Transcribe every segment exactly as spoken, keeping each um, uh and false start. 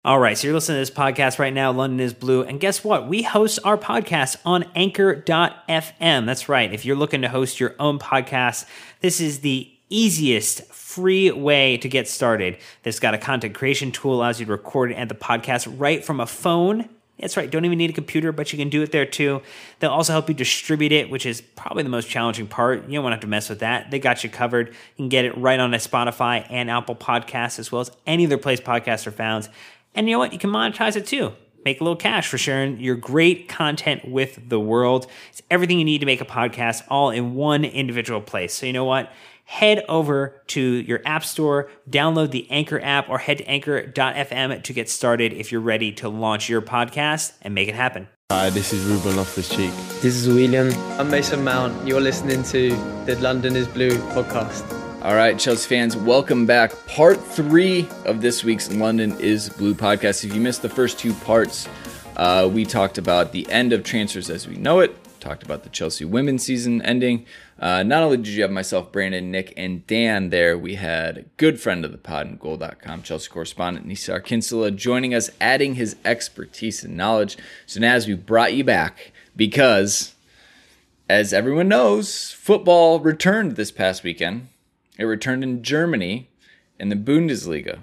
All right, so you're listening to this podcast right now, London is Blue, and guess what? We host our podcast on anchor dot f m. That's right. If you're looking to host your own podcast, this is the easiest free way to get started. This got a content creation tool, allows you to record and add the podcast right from a phone. That's right, don't even need a computer, but you can do it there too. They'll also help you distribute it, which is probably the most challenging part. You don't want to have to mess with that. They got you covered. You can get it right on a Spotify and Apple Podcasts, as well as any other place podcasts are found. And you know what? You can monetize it too. Make a little cash for sharing your great content with the world. It's everything you need to make a podcast all in one individual place. So you know what? Head over to your app store, download the Anchor app, or head to anchor dot f m to get started if you're ready to launch your podcast and make it happen. Hi, this is Ruben Loftus-Cheek. This is William. I'm Mason Mount. You're listening to the London is Blue podcast. All right, Chelsea fans, welcome back. Part three of this week's London is Blue podcast. If you missed the first two parts, uh, we talked about the end of transfers as we know it, talked about the Chelsea women's season ending. Uh, not only did you have myself, Brandon, Nick, and Dan there, we had a good friend of the pod and goal dot com Chelsea correspondent Nisar Kinsella joining us, adding his expertise and knowledge. So Naz, we brought you back because, as everyone knows, football returned this past weekend. It returned in Germany in the Bundesliga.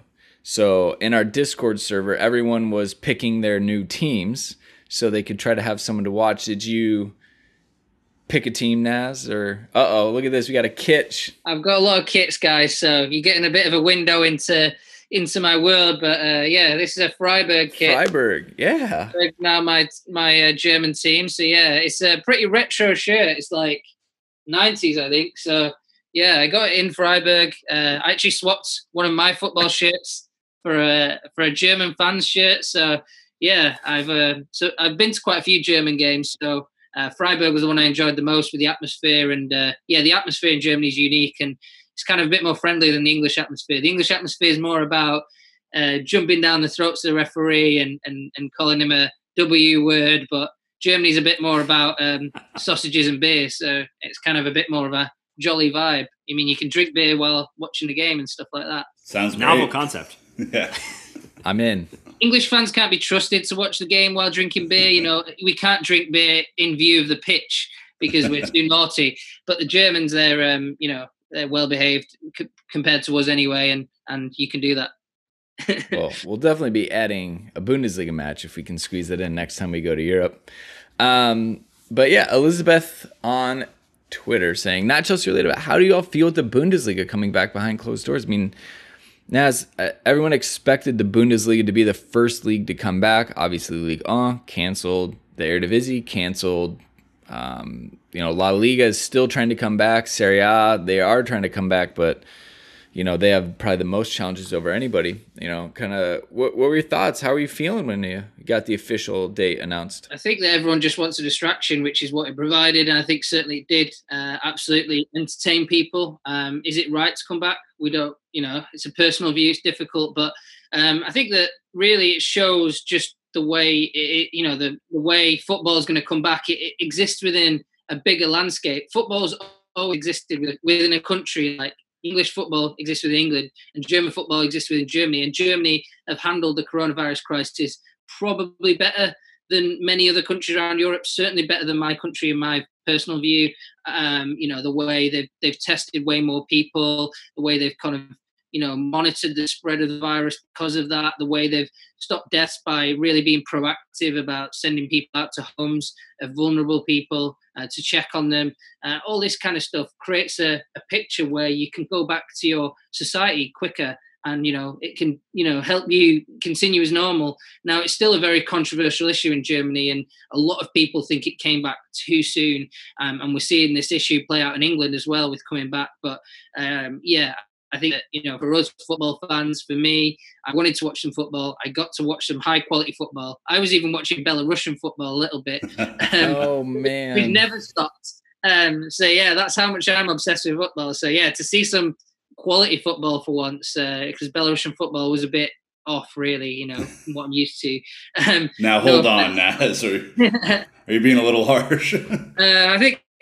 So in our Discord server, everyone was picking their new teams so they could try to have someone to watch. Did you pick a team, Naz? Or uh-oh, look at this. We got a kitsch. I've got a lot of kits, guys, so you're getting a bit of a window into into my world. But uh, yeah, this is a Freiburg kit. Freiburg, yeah. Now my my uh, German team. So yeah, it's a pretty retro shirt. It's like nineties, I think. So yeah, I got it in Freiburg. Uh, I actually swapped one of my football shirts for a for a German fans shirt. So yeah, I've uh, so I've been to quite a few German games. So uh, Freiburg was the one I enjoyed the most with the atmosphere, and uh, yeah, the atmosphere in Germany is unique and it's kind of a bit more friendly than the English atmosphere. The English atmosphere is more about uh, jumping down the throats of the referee and and and calling him a W word, but Germany's a bit more about um, sausages and beer. So it's kind of a bit more of a jolly vibe. I mean, you can drink beer while watching the game and stuff like that. Sounds great. Novel concept. Yeah. I'm in. English fans can't be trusted to watch the game while drinking beer. You know, we can't drink beer in view of the pitch because we're too naughty. But the Germans, they're, um, you know, they're well behaved c- compared to us anyway, and and you can do that. Well, we'll definitely be adding a Bundesliga match if we can squeeze it in next time we go to Europe. Um, but yeah, Elizabeth on Twitter saying, not Chelsea related, but how do you all feel with the Bundesliga coming back behind closed doors? I mean, Naz, uh, everyone expected the Bundesliga to be the first league to come back. Obviously, Ligue one canceled, the Eredivisie canceled. Um, you know, La Liga is still trying to come back. Serie A, they are trying to come back, but you know, they have probably the most challenges over anybody. You know, kind of, what, what were your thoughts? How were you feeling when you got the official date announced? I think that everyone just wants a distraction, which is what it provided, and I think certainly it did uh, absolutely entertain people. Um, is it right to come back? We don't, you know, it's a personal view, it's difficult, but um, I think that really it shows just the way, it, you know, the, the way football is going to come back. It, it exists within a bigger landscape. Football's always existed within a country. Like English football exists within England and German football exists within Germany, and Germany have handled the coronavirus crisis probably better than many other countries around Europe, certainly better than my country in my personal view. Um, you know, the way they've, they've tested way more people, the way they've kind of, you know, monitored the spread of the virus because of that, the way they've stopped deaths by really being proactive about sending people out to homes of vulnerable people uh, to check on them. Uh, all this kind of stuff creates a, a picture where you can go back to your society quicker and, you know, it can, you know, help you continue as normal. Now, it's still a very controversial issue in Germany, and a lot of people think it came back too soon. Um, and we're seeing this issue play out in England as well with coming back. But um, yeah, I think that, you know, for us football fans, for me, I wanted to watch some football. I got to watch some high quality football. I was even watching Belarusian football a little bit. Um, oh, man. We've never stopped. Um, so, yeah, that's how much I'm obsessed with football. So, yeah, to see some quality football for once, because uh, Belarusian football was a bit off, really, you know, from what I'm used to. Um, now, hold no, on, Naz. Are, are you being a little harsh? uh, I think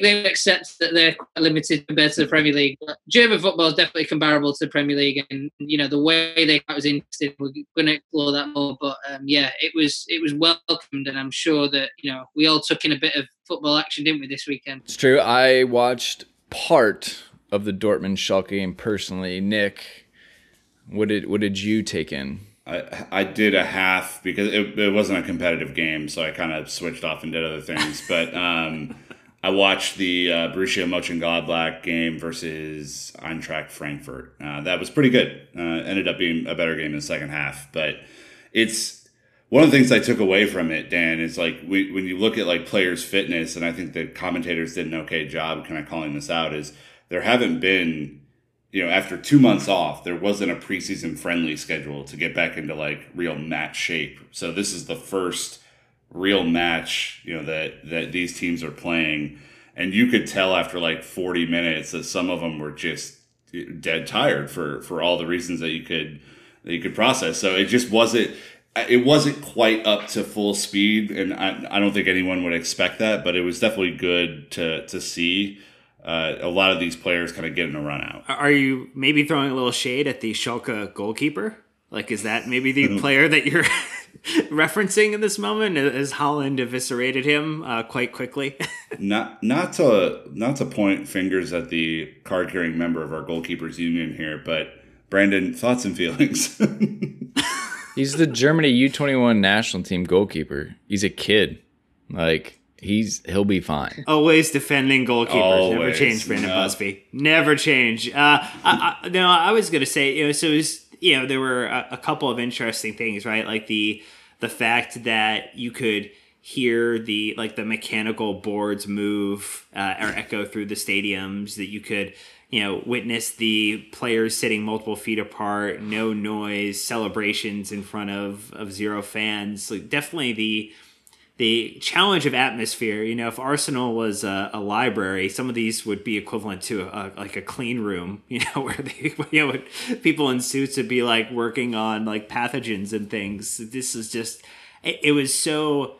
they accept that they're quite limited compared to the Premier League. But German football is definitely comparable to the Premier League, and you know the way they was interested. We're going to explore that more, but um, yeah, it was it was welcomed, and I'm sure that you know we all took in a bit of football action, didn't we, this weekend? It's true. I watched part of the Dortmund Schalke game personally. Nick, what did what did you take in? I, I did a half because it, it wasn't a competitive game, so I kind of switched off and did other things. But um, I watched the uh, Borussia Mönchengladbach game versus Eintracht Frankfurt. Uh, that was pretty good. Uh, ended up being a better game in the second half. But it's one of the things I took away from it, Dan, is like we, when you look at like players' fitness, and I think the commentators did an okay job kind of calling this out, is there haven't been, you know, after two months off, there wasn't a preseason friendly schedule to get back into like real match shape. So this is the first real match, you know, that, that these teams are playing. And you could tell after like forty minutes that some of them were just dead tired for, for all the reasons that you could, that you could process. So it just wasn't, it wasn't quite up to full speed. And I, I don't think anyone would expect that, but it was definitely good to, to see. Uh, a lot of these players kind of getting a run out. Are you maybe throwing a little shade at the Schalke goalkeeper? Like, is that maybe the player that you're referencing in this moment? As Haaland eviscerated him uh, quite quickly? not not to not to point fingers at the card-carrying member of our goalkeepers union here, but Brandon, thoughts and feelings. He's the Germany U twenty-one national team goalkeeper. He's a kid. Like, He's he'll be fine. Always defending goalkeepers. Always. Never change, Brandon No. Busby. Never change. Uh, I, I, no, I was gonna say, you know, so it was, you know, there were a, a couple of interesting things, right? Like the the fact that you could hear the like the mechanical boards move uh, or echo through the stadiums. That you could, you know, witness the players sitting multiple feet apart, no noise, celebrations in front of of zero fans. Like definitely the. The challenge of atmosphere, you know, if Arsenal was a, a library, some of these would be equivalent to a, like a clean room, you know, where they, you know, people in suits would be like working on like pathogens and things. This is just, it, it was so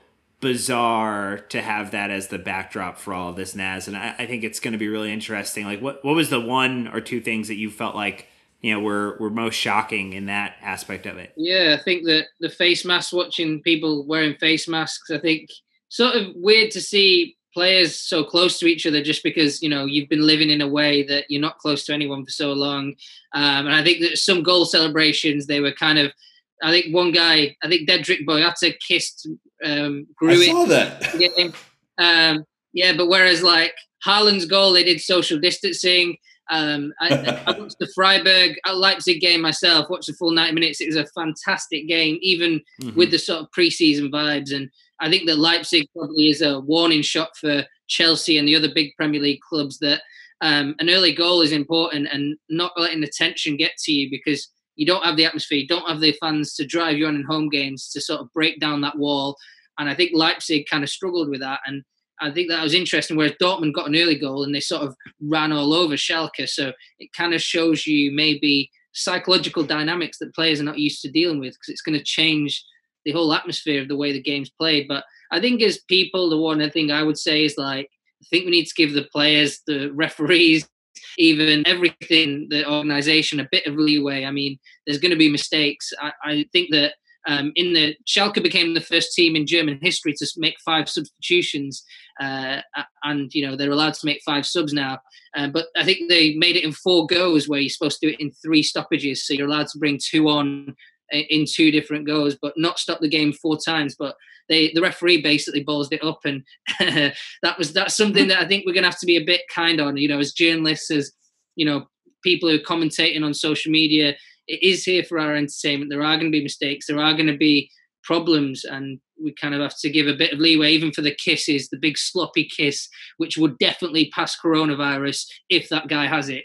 bizarre to have that as the backdrop for all of this, Naz. And I, I think it's going to be really interesting. Like, what, what was the one or two things that you felt like, you know, were, were most shocking in that aspect of it? Yeah, I think that the face masks, watching people wearing face masks, I think sort of weird to see players so close to each other just because, you know, you've been living in a way that you're not close to anyone for so long. Um, and I think that some goal celebrations, they were kind of, I think one guy, I think Dedrick Boyata kissed um, Gruit. I saw that. um, yeah, but whereas like Haaland's goal, they did social distancing. Um, I, I watched the Freiburg Leipzig game myself, watched the full ninety minutes. It was a fantastic game, even mm-hmm. with the sort of preseason vibes. And I think that Leipzig probably is a warning shot for Chelsea and the other big Premier League clubs that um, an early goal is important and not letting the tension get to you because you don't have the atmosphere, you don't have the fans to drive you on in home games to sort of break down that wall. And I think Leipzig kind of struggled with that. And I think that was interesting, whereas Dortmund got an early goal and they sort of ran all over Schalke. So it kind of shows you maybe psychological dynamics that players are not used to dealing with because it's going to change the whole atmosphere of the way the game's played. But I think as people, the one thing I would say is like, I think we need to give the players, the referees, even everything, the organisation a bit of leeway. I mean, there's going to be mistakes. I, I think that Um, in the Schalke became the first team in German history to make five substitutions, uh, and you know they're allowed to make five subs now. Uh, but I think they made it in four goes, where you're supposed to do it in three stoppages. So you're allowed to bring two on in two different goes, but not stop the game four times. But they, the referee basically ballsed it up, and that was that's something that I think we're going to have to be a bit kind on. You know, as journalists, as you know, people who are commentating on social media. It is here for our entertainment. There are going to be mistakes. There are going to be problems, and we kind of have to give a bit of leeway, even for the kisses, the big sloppy kiss, which would definitely pass coronavirus if that guy has it.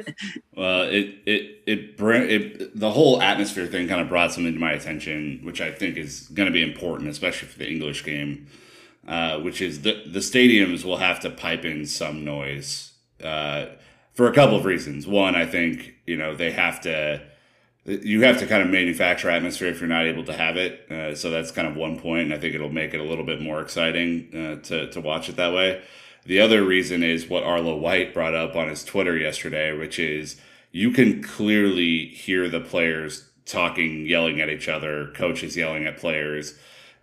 Well, it it it, it the whole atmosphere thing kind of brought something to my attention, which I think is going to be important, especially for the English game, uh, which is the the stadiums will have to pipe in some noise uh, for a couple of reasons. One, I think you know they have to. You have to kind of manufacture atmosphere if you're not able to have it. Uh, so that's kind of one point, and I think it'll make it a little bit more exciting uh, to, to watch it that way. The other reason is what Arlo White brought up on his Twitter yesterday, which is you can clearly hear the players talking, yelling at each other, coaches yelling at players.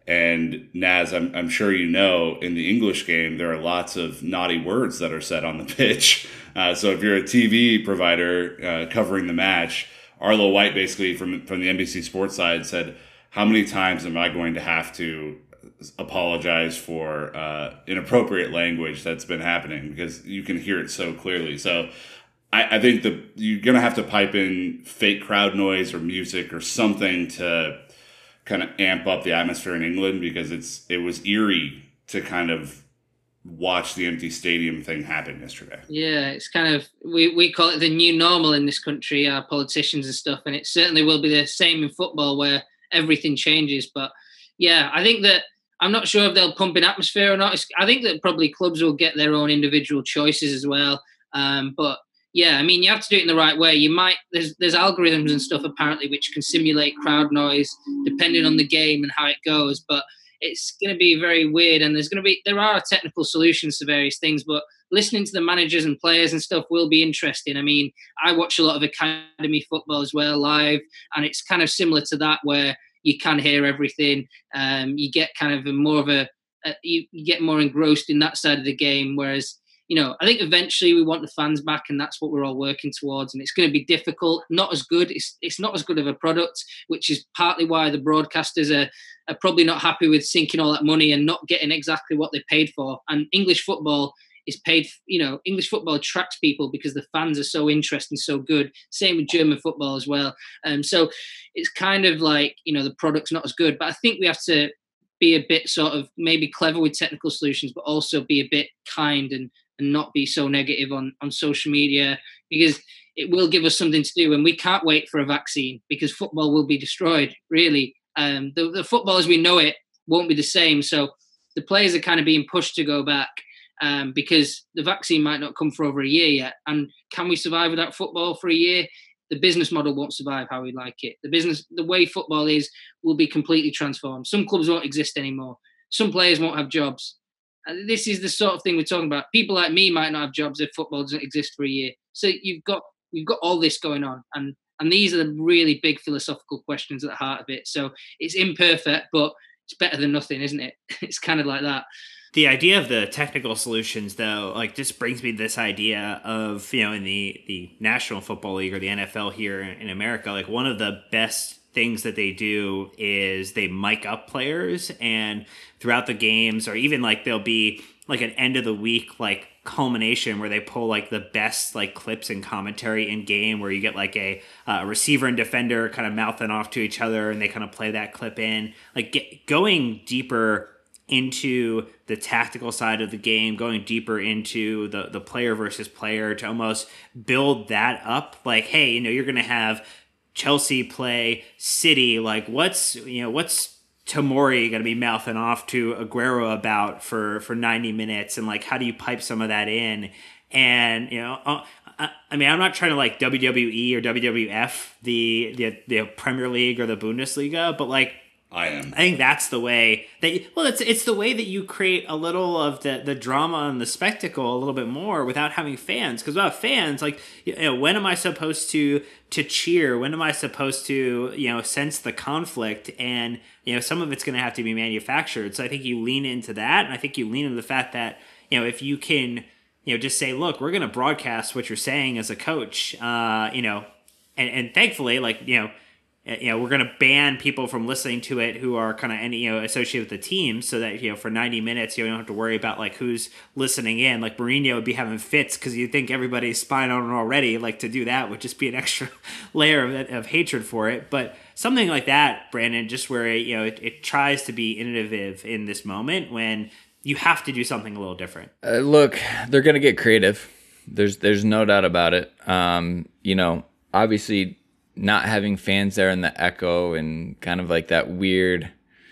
And Naz, I'm, I'm sure you know, in the English game, there are lots of naughty words that are said on the pitch. Uh, so if you're a T V provider uh, covering the match, Arlo White basically from from the N B C Sports side said, how many times am I going to have to apologize for uh, inappropriate language that's been happening? Because you can hear it so clearly. So I, I think that you're going to have to pipe in fake crowd noise or music or something to kind of amp up the atmosphere in England, because it's it was eerie to kind of watch the empty stadium thing happen yesterday. Yeah, it's kind of, we, we call it the new normal in this country, our politicians and stuff, and it certainly will be the same in football where everything changes. But yeah, I think that, I'm not sure if they'll pump in atmosphere or not. It's, I think that probably clubs will get their own individual choices as well. Um, but yeah, I mean, you have to do it in the right way. You might, there's there's algorithms and stuff apparently which can simulate crowd noise depending on the game and how it goes. But it's going to be very weird, and there's going to be, there are technical solutions to various things, but listening to the managers and players and stuff will be interesting. I mean, I watch a lot of academy football as well live, and it's kind of similar to that where you can hear everything. Um, you get kind of a more of a, a you, you get more engrossed in that side of the game, whereas, you know, I think eventually we want the fans back, and that's what we're all working towards. And it's going to be difficult, not as good. It's it's not as good of a product, which is partly why the broadcasters are, are probably not happy with sinking all that money and not getting exactly what they paid for. And English football is paid, you know, English football attracts people because the fans are so interesting, so good. Same with German football as well. Um, so it's kind of like, you know, the product's not as good. But I think we have to be a bit sort of maybe clever with technical solutions, but also be a bit kind and and not be so negative on, on social media, because it will give us something to do. And we can't wait for a vaccine, because football will be destroyed, really. Um, the, the football as we know it won't be the same. So the players are kind of being pushed to go back um, because the vaccine might not come for over a year yet. And can we survive without football for a year? The business model won't survive how we like it. The business, the way football is, will be completely transformed. Some clubs won't exist anymore. Some players won't have jobs. This is the sort of thing we're talking about. People like me might not have jobs if football doesn't exist for a year. So you've got you've got all this going on, and and these are the really big philosophical questions at the heart of it. So it's imperfect, but it's better than nothing, isn't it? It's kind of like that. The idea of the technical solutions, though, like just brings me to this idea of, you know, in the the National Football League or the N F L here in America, like one of the best things that they do is they mic up players, and throughout the games, or even like there'll be like an end of the week like culmination where they pull like the best like clips and commentary in game, where you get like a uh, receiver and defender kind of mouthing off to each other, and they kind of play that clip in, like get, going deeper into the tactical side of the game, going deeper into the the player versus player to almost build that up. Like, hey, you know, you're going to have Chelsea play City, like what's, you know, what's Tomori going to be mouthing off to Aguero about for, for ninety minutes, and like, how do you pipe some of that in? And, you know, uh, I, I mean, I'm not trying to like W W E or W W F the, the, the Premier League or the Bundesliga, but like, I am. I think that's the way that, well, it's it's the way that you create a little of the, the drama and the spectacle a little bit more without having fans. Because without fans, like, you know, when am I supposed to to cheer? When am I supposed to, you know, sense the conflict? And, you know, some of it's going to have to be manufactured. So I think you lean into that, and I think you lean into the fact that, you know, if you can, you know, just say, look, we're going to broadcast what you're saying as a coach, uh, you know, and and thankfully, like, you know. You know, we're going to ban people from listening to it who are kind of any, you know, associated with the team, so that, you know, for ninety minutes, you don't have to worry about like who's listening in. Like Mourinho would be having fits because you think everybody's spying on him already. Like, to do that would just be an extra layer of, of hatred for it. But something like that, Brandon, just where, you know, it, it tries to be innovative in this moment when you have to do something a little different. Uh, look, they're going to get creative. There's there's no doubt about it. Um, you know, obviously, not having fans there and the echo and kind of like that weird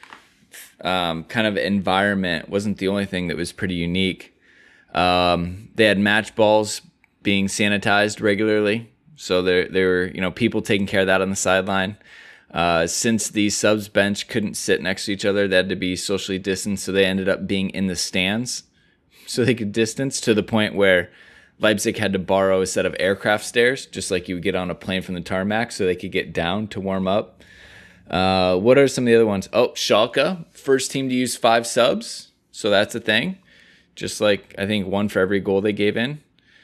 um, kind of environment wasn't the only thing that was pretty unique. Um, they had match balls being sanitized regularly. So there, there were, you know, people taking care of that on the sideline. Uh, since the subs bench couldn't sit next to each other, they had to be socially distanced. So they ended up being in the stands. so they could distance to the point where Leipzig had to borrow a set of aircraft stairs, just like you would get on a plane from the tarmac, so they could get down to warm up. Uh, what are some of the other ones? Oh, Schalke, first team to use five subs, so that's a thing. Just like, I think, one for every goal they gave in.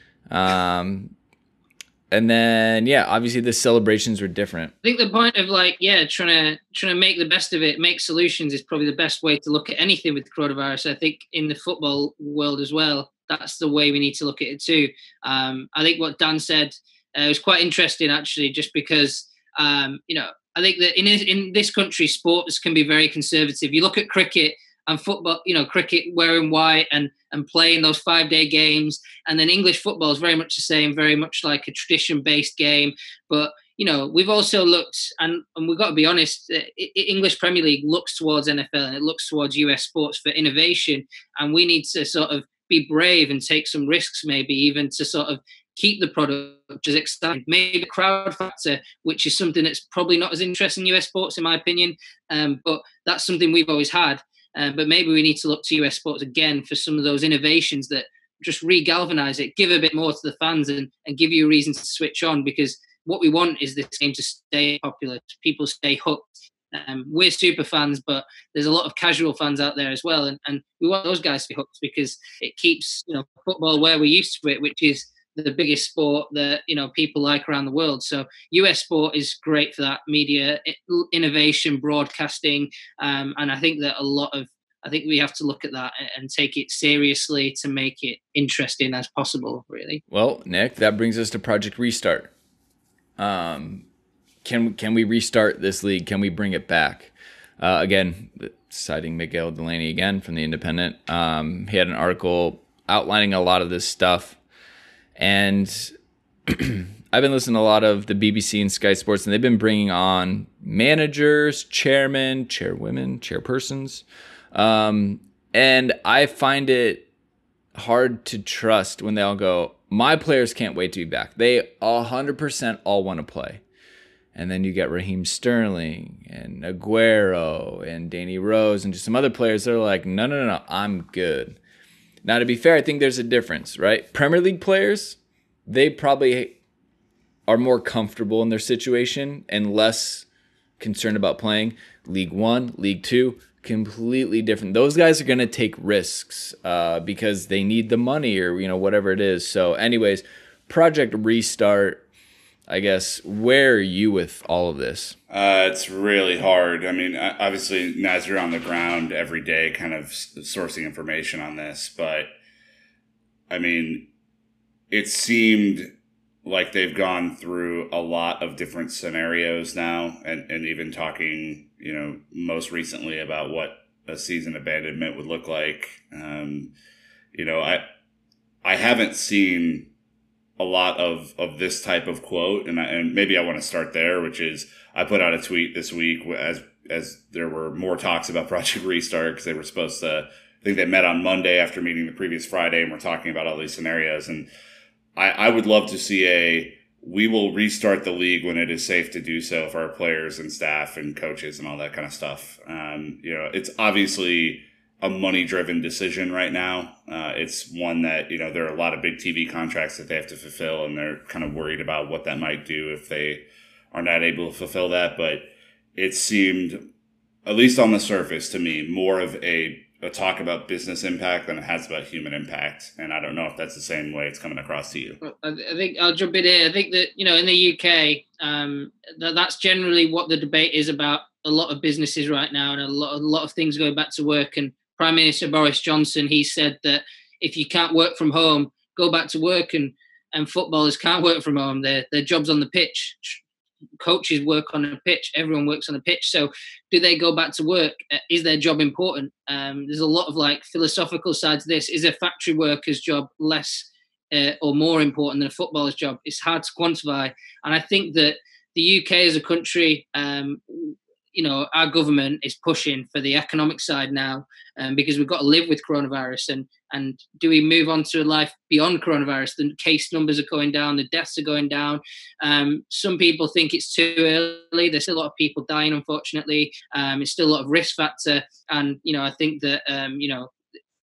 Um, and then, yeah, obviously the celebrations were different. I think the point of like, yeah, trying to trying to make the best of it, make solutions is probably the best way to look at anything with coronavirus. I think in the football world as well, that's the way we need to look at it too. Um, I think what Dan said uh, was quite interesting actually, just because, um, you know, I think that in in this country, sports can be very conservative. You look at cricket and football, you know, cricket wearing white and and playing those five day games. And then English football is very much the same, very much like a tradition based game. But, you know, we've also looked, and, and we've got to be honest, uh, English Premier League looks towards N F L and it looks towards U S sports for innovation. And we need to sort of be brave and take some risks, maybe even to sort of keep the product as exciting. Maybe crowd factor, which is something that's probably not as interesting in U S sports, in my opinion. Um, but that's something we've always had. Uh, but maybe we need to look to U S sports again for some of those innovations that just re-galvanize it, give a bit more to the fans and, and give you a reason to switch on, because what we want is this game to stay popular, people stay hooked. Um, we're super fans, but there's a lot of casual fans out there as well. And, and we want those guys to be hooked because it keeps, you know, football where we're used to it, which is the biggest sport that, you know, people like around the world. So U S sport is great for that, media innovation, broadcasting. Um, and I think that a lot of, I think we have to look at that and take it seriously to make it interesting as possible, really. Well, Nick, that brings us to Project Restart. Um, can, can we restart this league? Can we bring it back? Uh, again, citing Miguel Delaney again from The Independent. Um, he had an article outlining a lot of this stuff. And I've been listening to a lot of the B B C and Sky Sports, and they've been bringing on managers, chairmen, chairwomen, chairpersons. Um, and I find it hard to trust when they all go, my players can't wait to be back. They one hundred percent all want to play. And then you get Raheem Sterling and Aguero and Danny Rose and just some other players that are like, no, no, no, no, I'm good. Now, to be fair, I think there's a difference, right? Premier League players, they probably are more comfortable in their situation and less concerned about playing. League One, League Two, completely different. Those guys are going to take risks uh, because they need the money or, you know, whatever it is. So anyways, Project Restart, I guess, where are you with all of this? Uh, it's really hard. I mean, obviously, Naz, you're on the ground every day kind of sourcing information on this. But, I mean, it seemed like they've gone through a lot of different scenarios now. And, and even talking, you know, most recently about what a season abandonment would look like. Um, you know, I I haven't seen a lot of, of this type of quote, and I, and maybe I want to start there, which is I put out a tweet this week as as there were more talks about Project Restart because they were supposed to, I think they met on Monday after meeting the previous Friday, and we're talking about all these scenarios. And I, I would love to see a, we will restart the league when it is safe to do so for our players and staff and coaches and all that kind of stuff. Um, you know, it's obviously a money-driven decision right now. Uh, it's one that, you know, there are a lot of big T V contracts that they have to fulfill, and they're kind of worried about what that might do if they are not able to fulfill that. But it seemed, at least on the surface to me, more of a, a talk about business impact than it has about human impact. And I don't know if that's the same way it's coming across to you. I think I'll jump in here. I think that, you know, in the U K, um, that, that's generally what the debate is about a lot of businesses right now, and a lot, a lot of things going back to work. And Prime Minister Boris Johnson, he said that if you can't work from home, go back to work, and, and footballers can't work from home. Their, their job's on the pitch. Coaches work on a pitch. Everyone works on a pitch. So do they go back to work? Is their job important? Um, there's a lot of like philosophical sides to this. Is a factory worker's job less uh, or more important than a footballer's job? It's hard to quantify. And I think that the U K as a country, um, you know, our government is pushing for the economic side now, um, because we've got to live with coronavirus. And and do we move on to a life beyond coronavirus? The case numbers are going down, the deaths are going down. Um, some people think it's too early. There's still a lot of people dying, unfortunately. Um, it's still a lot of risk factor. And, you know, I think that, um, you know,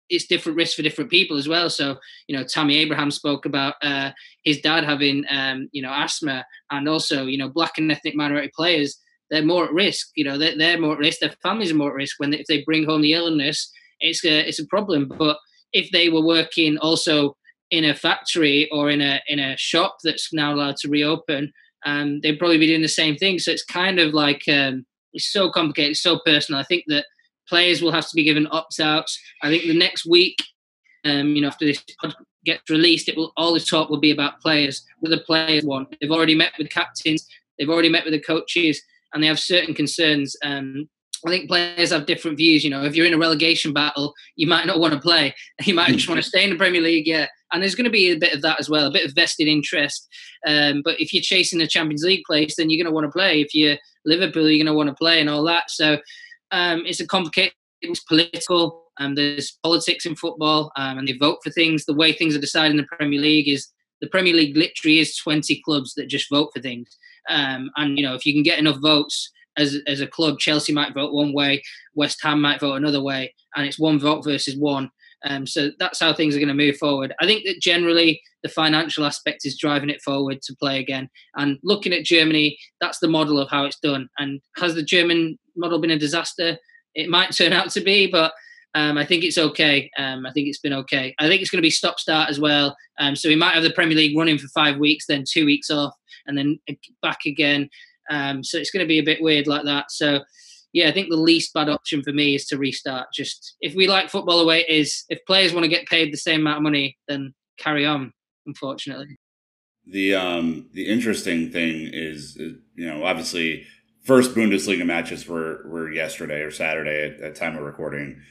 it's different risks for different people as well. So, you know, Tammy Abraham spoke about uh, his dad having, um, you know, asthma, and also, you know, black and ethnic minority players, they're more at risk. You know, they're, they're more at risk. Their families are more at risk when they, if they bring home the illness, it's a, it's a problem. But if they were working also in a factory or in a in a shop that's now allowed to reopen, um, they'd probably be doing the same thing. So it's kind of like, um, it's so complicated, it's so personal. I think that players will have to be given opt-outs. I think the next week, um, you know, after this pod gets released, it will all the talk will be about players, what the players want. They've already met with captains, they've already met with the coaches, and they have certain concerns. Um, I think players have different views. You know, if you're in a relegation battle, you might not want to play. You might just want to stay in the Premier League, yeah. And there's going to be a bit of that as well, a bit of vested interest. Um, but if you're chasing a Champions League place, then you're going to want to play. If you're Liverpool, you're going to want to play and all that. So um, it's a complicated, it's political. Um, there's politics in football, um, and they vote for things. The way things are decided in the Premier League is the Premier League literally is twenty clubs that just vote for things. Um, and, you know, if you can get enough votes as as a club, Chelsea might vote one way, West Ham might vote another way, and it's one vote versus one. Um, so that's how things are going to move forward. I think that generally the financial aspect is driving it forward to play again. And looking at Germany, that's the model of how it's done. And has the German model been a disaster? It might turn out to be, but um, I think it's okay. Um, I think it's been okay. I think it's going to be stop-start as well. Um, so we might have the Premier League running for five weeks, then two weeks off, and then back again. Um, so it's going to be a bit weird like that. So, yeah, I think the least bad option for me is to restart. Just if we like football the way it is, if players want to get paid the same amount of money, then carry on, unfortunately. The um the interesting thing is, you know, obviously first Bundesliga matches were, were yesterday or Saturday at, at time of recording.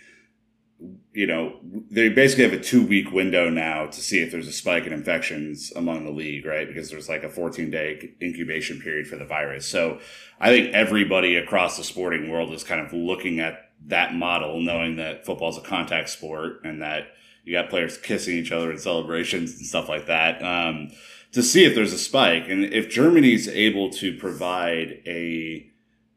You know, they basically have a two-week window now to see if there's a spike in infections among the league, right? Because there's like a fourteen-day incubation period for the virus. So I think everybody across the sporting world is kind of looking at that model, knowing that football is a contact sport and that you got players kissing each other in celebrations and stuff like that, um, to see if there's a spike. And if Germany's able to provide a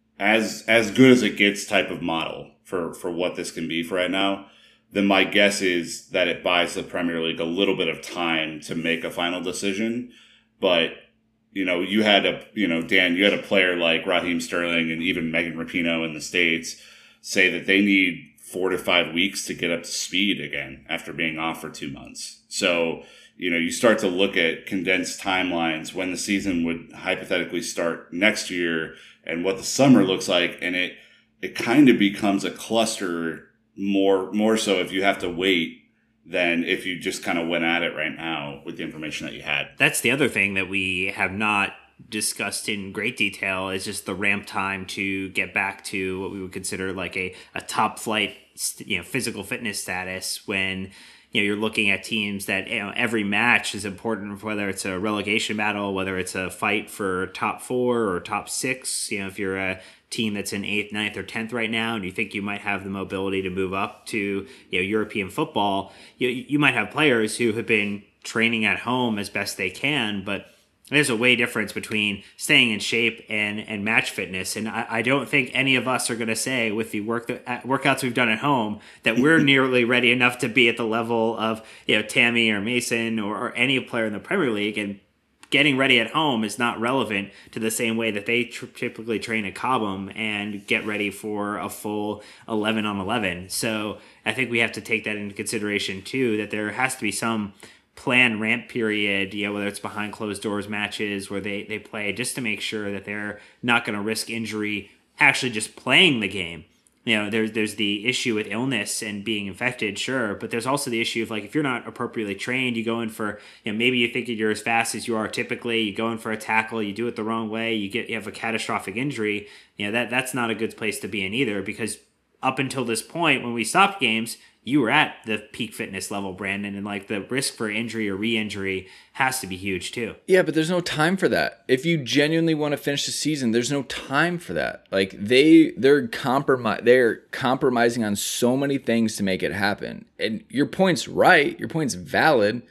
as as good as it gets type of model for, for what this can be for right now, then my guess is that it buys the Premier League a little bit of time to make a final decision. But, you know, you had a, you know, Dan, you had a player like Raheem Sterling and even Megan Rapinoe in the States say that they need four to five weeks to get up to speed again after being off for two months. So, you know, you start to look at condensed timelines when the season would hypothetically start next year and what the summer looks like. And it, it kind of becomes a cluster more, more so if you have to wait than if you just kind of went at it right now with the information that you had. That's the other thing that we have not discussed in great detail is just the ramp time to get back to what we would consider like a, a top flight, you know, physical fitness status when, you know, you're looking at teams that, you know, every match is important, whether it's a relegation battle, whether it's a fight for top four or top six. You know, if you're a team that's in eighth, ninth, or tenth right now, and you think you might have the mobility to move up to, you know, European football, you you might have players who have been training at home as best they can, but there's a way difference between staying in shape and, and match fitness. And I, I don't think any of us are going to say with the work that, workouts we've done at home that we're nearly ready enough to be at the level of, you know, Tammy or Mason or, or any player in the Premier League. And getting ready at home is not relevant to the same way that they tr- typically train at Cobham and get ready for a full eleven on eleven. So I think we have to take that into consideration too, that there has to be some planned ramp period, you know, whether it's behind closed doors matches where they, they play just to make sure that they're not going to risk injury actually just playing the game. You know, there's there's the issue with illness and being infected, sure, but there's also the issue of like if you're not appropriately trained, you go in for, you know, maybe you think you're as fast as you are typically, you go in for a tackle, you do it the wrong way, you get you have a catastrophic injury. You know, that that's not a good place to be in either, because up until this point when we stopped games, you were at the peak fitness level, Brandon, and like the risk for injury or re-injury has to be huge too. Yeah, but there's no time for that. If you genuinely want to finish the season, there's no time for that. Like they, they're compromise, they're compromising on so many things to make it happen. And your point's right, your point's valid,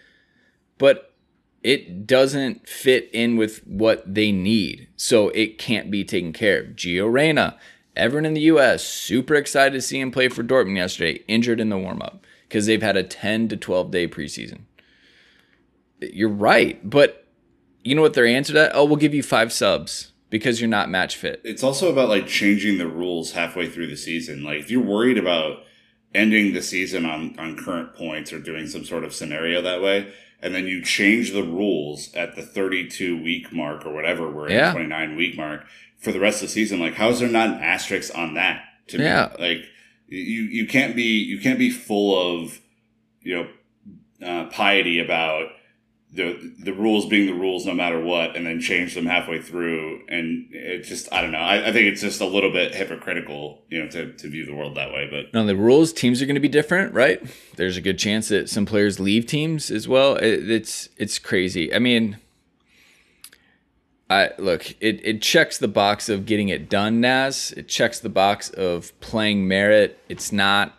but it doesn't fit in with what they need, so it can't be taken care of. Gio Reyna, everyone in the U S super excited to see him play for Dortmund yesterday, injured in the warm-up. because they've had a ten to twelve day preseason. You're right. But you know what their answer to that? Oh, we'll give you five subs because you're not match fit. It's also about like changing the rules halfway through the season. Like if you're worried about ending the season on, on current points or doing some sort of scenario that way, and then you change the rules at the thirty-two week mark or whatever, we're in Yeah. the twenty-nine week mark for the rest of the season. Like, how is there not an asterisk on that? To Yeah. me? Like, you, you can't be, you can't be full of, you know, uh, piety about the, the rules being the rules no matter what, and then change them halfway through. And it just, I don't know. I, I think it's just a little bit hypocritical, you know, to, to view the world that way, but. No, the rules, teams are going to be different, right? There's a good chance that some players leave teams as well. It, it's it's crazy. I mean, I look, it, it checks the box of getting it done, Naz. It checks the box of playing merit. It's not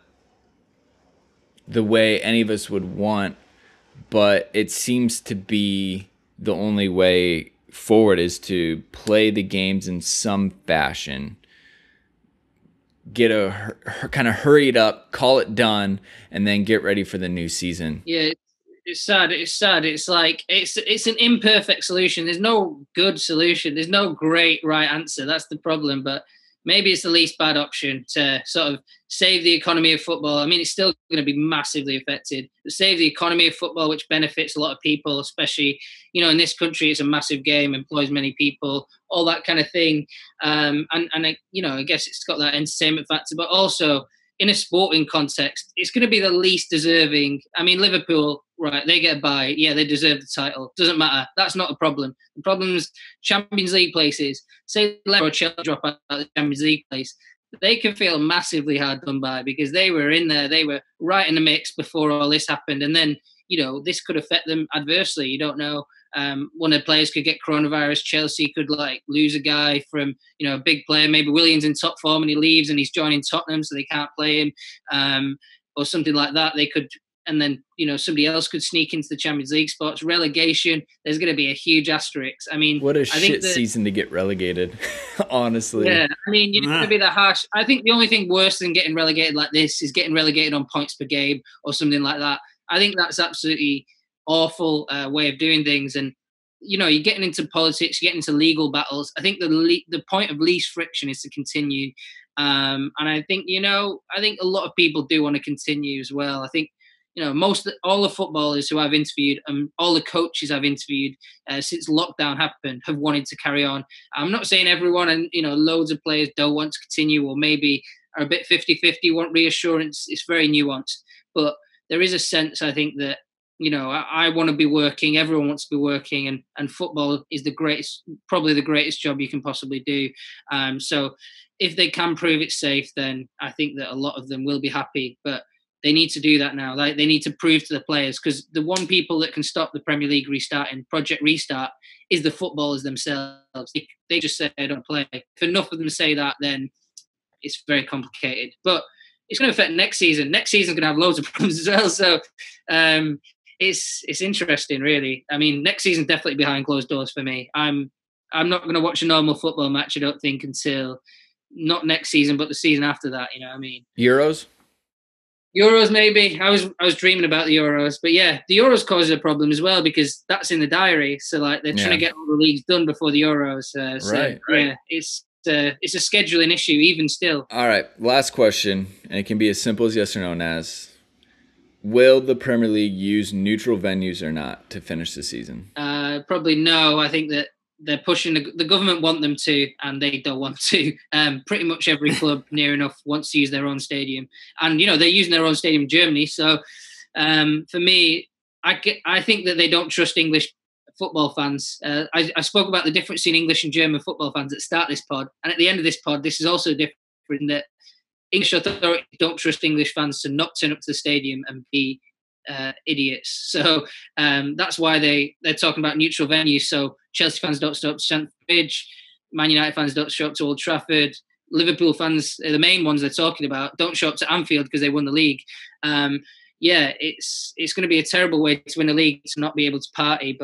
the way any of us would want, but it seems to be the only way forward is to play the games in some fashion. Get a kind of hurry it up, call it done, and then get ready for the new season. Yeah, it's sad. It's sad. It's like it's it's an imperfect solution. There's no good solution. There's no great right answer. That's the problem. But maybe it's the least bad option to sort of save the economy of football. I mean, it's still going to be massively affected. But save the economy of football, which benefits a lot of people, especially, you know, in this country, it's a massive game, employs many people, all that kind of thing. Um, and, and I, you know, I guess it's got that entertainment factor, but also in a sporting context, it's going to be the least deserving. I mean, Liverpool, right, they get a bye. Yeah, they deserve the title. Doesn't matter. That's not a problem. The problem is Champions League places. Say Leicester or Chelsea drop out of the Champions League place, they can feel massively hard done by because they were in there. They were right in the mix before all this happened. And then, you know, this could affect them adversely. You don't know. Um, one of the players could get coronavirus. Chelsea could like lose a guy from, you know, a big player. Maybe Williams in top form and he leaves and he's joining Tottenham, so they can't play him, um, or something like that. They could, and then, you know, somebody else could sneak into the Champions League spots. Relegation, there's going to be a huge asterisk. I mean, What a I shit think that, season to get relegated, honestly. yeah, I mean, you're going to be the harsh. I think the only thing worse than getting relegated like this is getting relegated on points per game or something like that. I think that's absolutely awful uh, way of doing things. And, you know, you're getting into politics, you're getting into legal battles. I think the le- the point of least friction is to continue. Um, and I think, you know, I think a lot of people do want to continue as well. I think, you know, most of the, all the footballers who I've interviewed and all the coaches I've interviewed uh, since lockdown happened have wanted to carry on. I'm not saying everyone, and, you know, loads of players don't want to continue or maybe are a bit fifty-fifty, want reassurance. It's very nuanced. But there is a sense, I think, that, you know, I, I want to be working. Everyone wants to be working, and, and football is the greatest, probably the greatest job you can possibly do. Um, so if they can prove it's safe, then I think that a lot of them will be happy. But they need to do that now. Like, they need to prove to the players, because the one people that can stop the Premier League restarting, Project Restart, is the footballers themselves. They, they just say they don't play. If enough of them say that, then it's very complicated. But it's going to affect next season. Next season's going to have loads of problems as well. So um, it's it's interesting, really. I mean, next season definitely behind closed doors for me. I'm I'm not going to watch a normal football match, I don't think, until not next season, but the season after that. You know what I mean? Euros? Euros, maybe. I was I was dreaming about the Euros, but yeah, the Euros causes a problem as well because that's in the diary. So like they're trying Yeah. to get all the leagues done before the Euros. Uh, so, Right, yeah, it's uh, it's a scheduling issue even still. All right, last question, and it can be as simple as yes or no, Naz. Will the Premier League use neutral venues or not to finish the season? Uh, probably no. I think that they're pushing the, the government want them to, and they don't want to. Um, pretty much every club near enough wants to use their own stadium, and you know they're using their own stadium in Germany. So um, for me, I get, I think that they don't trust English football fans. Uh, I, I spoke about the difference between English and German football fans at the start of this pod, and at the end of this pod, this is also different in that English authorities don't trust English fans to not turn up to the stadium and be uh, idiots. So um, that's why they, they're talking about neutral venues. So Chelsea fans don't show up to Stamford Bridge, Man United fans don't show up to Old Trafford, Liverpool fans, the main ones they're talking about, don't show up to Anfield because they won the league. Um, yeah, it's it's going to be a terrible way to win a league to not be able to party, but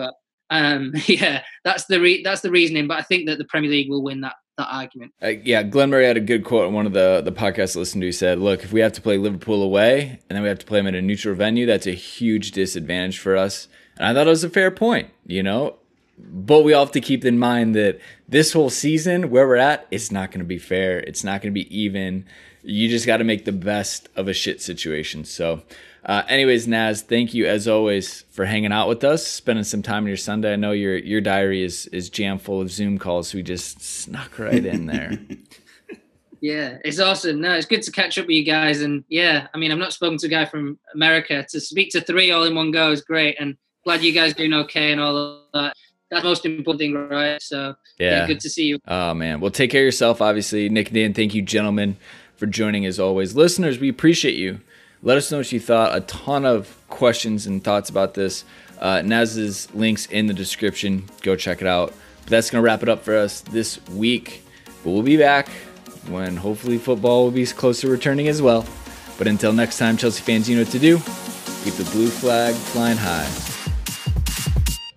Um, yeah, that's the re- that's the reasoning. But I think that the Premier League will win that that argument. Uh, yeah, Glenn Murray had a good quote in one of the, the podcasts I listened to. He said, look, if we have to play Liverpool away and then we have to play them at a neutral venue, that's a huge disadvantage for us. And I thought it was a fair point, you know? But we all have to keep in mind that this whole season, where we're at, it's not going to be fair. It's not going to be even. You just got to make the best of a shit situation. So uh, anyways, Naz, thank you as always for hanging out with us, spending some time on your Sunday. I know your your diary is, is jam full of Zoom calls, so we just snuck right in there. Yeah, it's awesome. No, it's good to catch up with you guys. And yeah, I mean, I've not spoken to a guy from America. To speak to three all in one go is great. And glad you guys doing okay and all of that. That's the most important thing, right? So yeah. yeah, good to see you. Oh, man. Well, take care of yourself, obviously. Nick and Dan, thank you, gentlemen, for joining as always. Listeners, we appreciate you. Let us know what you thought. A ton of questions and thoughts about this. Uh, Naz's links in the description. Go check it out. But that's going to wrap it up for us this week. But we'll be back when hopefully football will be close to returning as well. But until next time, Chelsea fans, you know what to do. Keep the blue flag flying high.